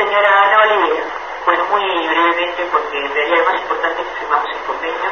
Señora Ana Olivera, bueno, muy brevemente, porque en realidad lo más importante es que firmamos el convenio.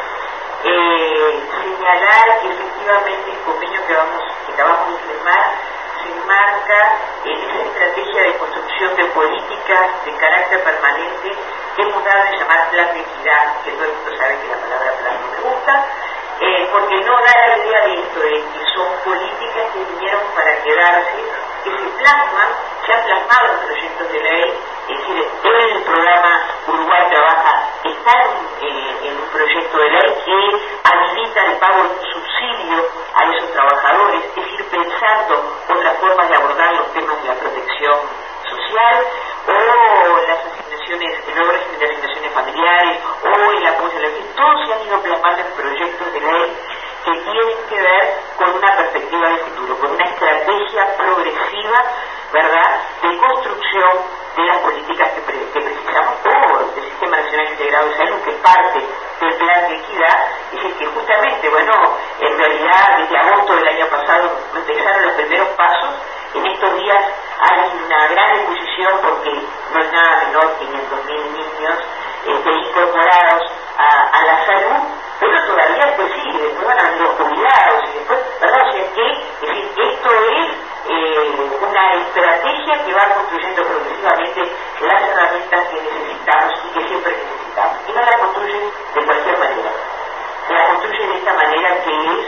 Señalar que efectivamente el convenio que acabamos de firmar se enmarca en esa estrategia de construcción de políticas de carácter permanente que hemos dado en llamar plan de equidad, que todo el mundo sabe que la palabra plan no me gusta, porque no da la idea de esto, de que son políticas que vinieron para quedarse, que se plasman, se han plasmado en proyectos de ley, es decir, el programa Uruguay Trabaja está en un proyecto de ley que habilita el pago de un subsidio a esos trabajadores, es decir, pensando otras formas de abordar los temas de la protección social, o las asignaciones, el nuevo régimen de asignaciones familiares, o el apoyo a la vida, todos se han ido plasmando en proyectos de ley que tienen que ver con una perspectiva de futuro, con una estrategia progresiva, ¿verdad?, de construcción de las políticas que precisamos, o del Sistema Nacional Integrado de Salud, que es parte del plan de equidad. Es decir, que justamente, bueno, en realidad desde agosto del año pasado empezaron los primeros pasos. En estos días hay una gran exposición porque no es nada menor que 500.000 niños incorporados a la salud, pero todavía después sí, después van a venir los jubilados y después, ¿verdad? O sea que, es decir, esto es una estrategia que va construyendo progresivamente las herramientas que necesitamos y que siempre necesitamos. Y no la construyen de cualquier manera. La construyen de esta manera que es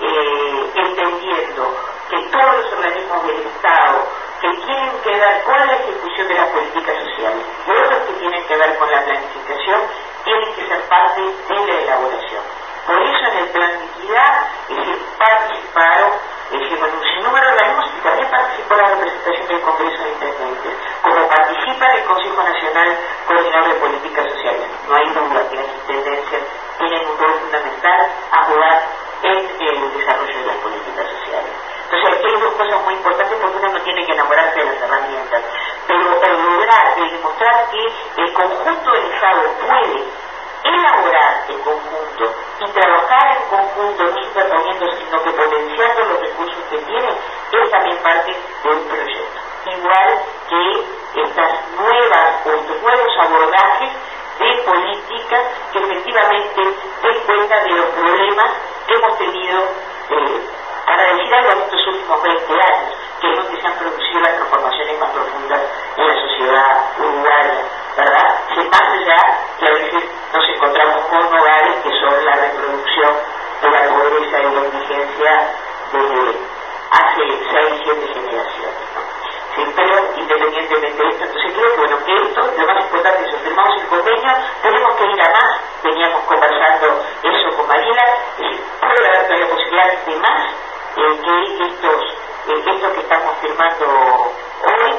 entendiendo que todos los organismos del Estado que tienen que ver con la ejecución de las políticas sociales y otros que tienen que ver con la planificación tienen que ser parte de la elaboración. Por eso en el plan de equidad participaron un sinnúmero de organismos y también participó la representación del Congreso de Intendentes, como participa el Consejo Nacional Coordinador de Políticas Sociales. No hay duda que las intendencias tienen un rol fundamental a jugar en el desarrollo de las políticas sociales. Entonces aquí hay dos cosas muy importantes porque uno no tiene que enamorarse de las herramientas, pero el lograr, el demostrar que el conjunto del Estado puede elaborar en conjunto y trabajar en conjunto, no superponiéndose, sino que potenciando los recursos que tiene, es también parte de un proyecto. Igual que estas nuevas o estos nuevos abordajes de políticas que efectivamente den cuenta de los problemas que hemos tenido, para decir algo, en estos últimos 20 años, que es donde se han producido las transformaciones más profundas en la sociedad uruguaya, ¿verdad? Más allá que a veces nos encontramos con hogares que son la reproducción de la pobreza y la indigencia desde hace 6, 7 generaciones, ¿no? Sí, pero independientemente de esto, entonces creo que, bueno, que esto, lo más importante es que firmamos el convenio, tenemos que ir a más, veníamos conversando eso con Mariela, puede haber todavía posibilidad de más, que estos que estamos firmando hoy,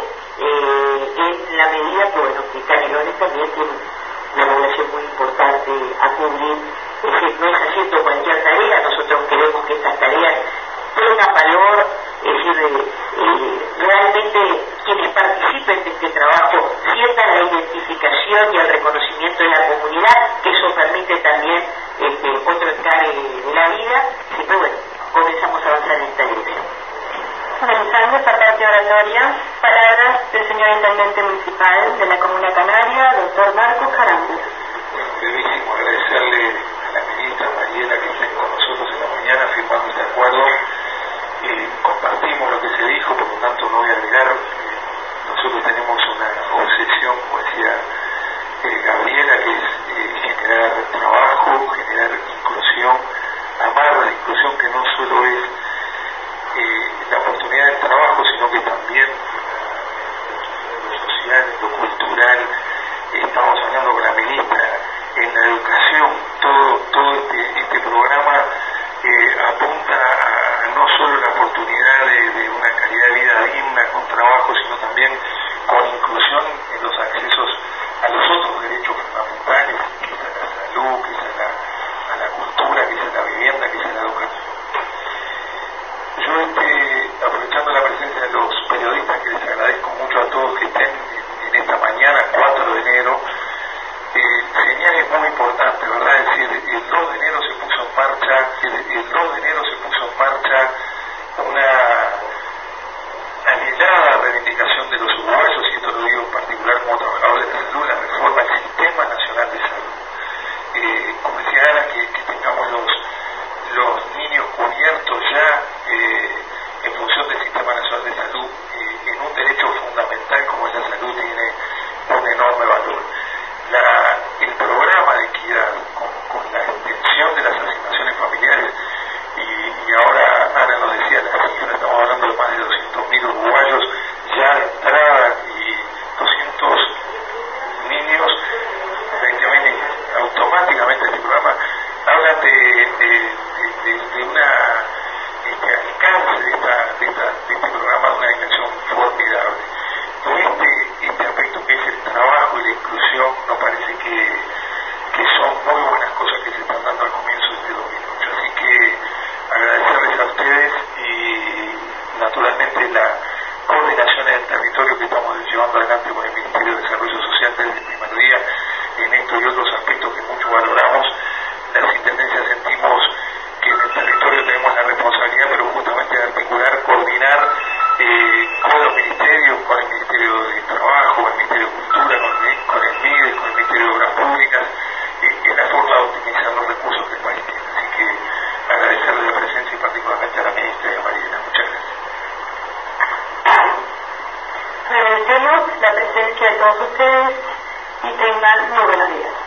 en la medida que, bueno, que Canelones también tiene una población muy importante a cubrir. No es haciendo cualquier tarea, nosotros queremos que estas tareas tengan valor, es decir, realmente quienes participen de este trabajo sientan la identificación y el reconocimiento de la comunidad, que eso permite también otro encare de la vida, pero bueno, comenzamos a avanzar en esta dirección. Finalizando esta parte oratoria, palabras del señor Intendente Municipal de la Comuna Canaria, doctor Marcos Jarambia. Brevísimo, agradecerle a la ministra Mariela que esté con nosotros en la mañana firmando este acuerdo. Compartimos lo que se dijo, por lo tanto no voy a olvidar. Nosotros tenemos una obsesión, como decía Gabriela, que es generar trabajo, generar inclusión, amar la inclusión, que no solo es la oportunidad del trabajo, sino que también lo social, lo cultural. Estamos hablando con la ministra en la educación, todo este programa apunta a no solo la oportunidad de una calidad de vida digna con trabajo, sino también con inclusión en los accesos a los otros derechos fundamentales, que es a la salud, que es a la cultura, que es a la vivienda, que es a la educación. Yo, aprovechando la presencia de los periodistas, que les agradezco mucho a todos que estén en esta mañana, 4 de enero, señales muy importantes, ¿verdad? Es decir, el 2 de enero se puso en marcha una anhelada reivindicación de los uruguayos, y esto lo digo en particular como trabajador Cultura, con el MIDE, con el Ministerio de Obras Públicas, en la forma de optimizar los recursos que el país tiene. Así que agradecerle la presencia y particularmente a la ministra y a Mariela. Muchas gracias. Agradecemos la presencia de todos ustedes y tengan muy buenos días.